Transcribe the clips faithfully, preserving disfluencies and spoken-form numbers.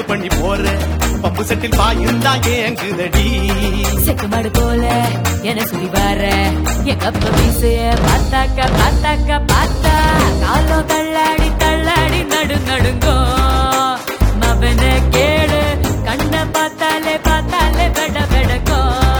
பண்ணி போற pump settle பாயுந்தா ஏங்குதடி செக்கு மாடு போல என சுடி வர என் கப்ப வீசைய பார்த்தாக்க பார்த்தாக்க பார்த்தா காலம் தள்ளாடி தள்ளாடி நடு நடுங்கோ மவன கேடு கண்ண பார்த்தாலே பார்த்தாலே வெட வெடக்கோ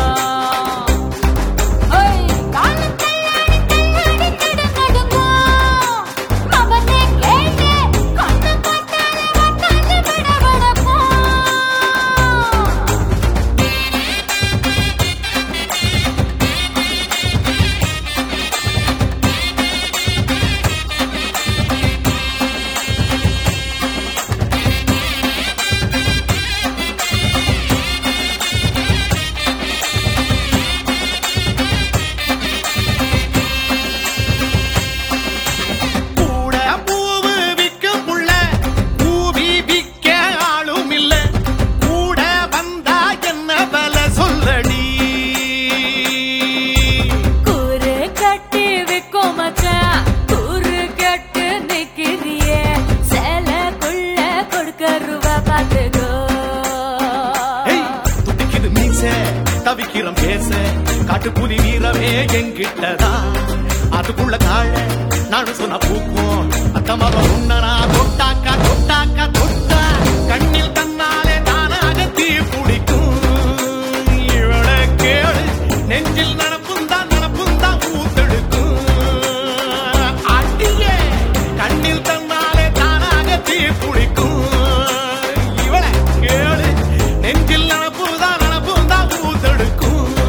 தவிக்கிறம் பேச காட்டுப்புலி வீரமே எங்கிட்டதா அதுக்குள்ள காழ நானும் சொன்ன பூக்கும் அத்தமாக உன்னனா தொட்டாக்கா தொட்டாக்கா தொட்டா கண்ணில் தன்னாலே தானாக தீ பிடிக்கும் இவளை கேளு நெஞ்சில் நடப்பும் தான் நடப்பும் தான் ஊத்தெடுக்கும் அடியே கண்ணில் தன்னாலே தானாக தீ பிடிக்கும் இவளை கேளு நெஞ்சில் நடப்பு தான் நடப்பும் தான் ஊத்தெடுக்கும்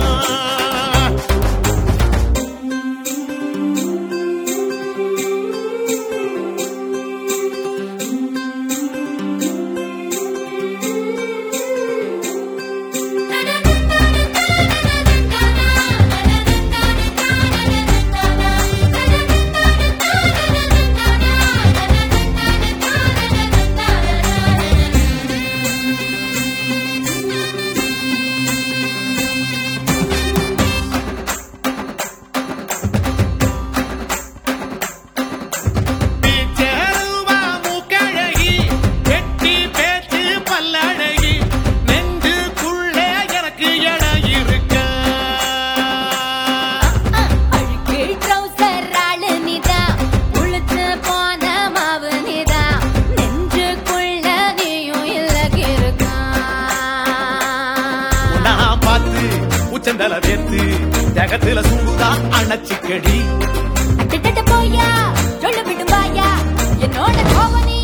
செந்தல வேத்து ஜகத்துல சூடா அணைச்சிக்கடி போயா சொல்ல விடுவாயா என்னோட கோவனி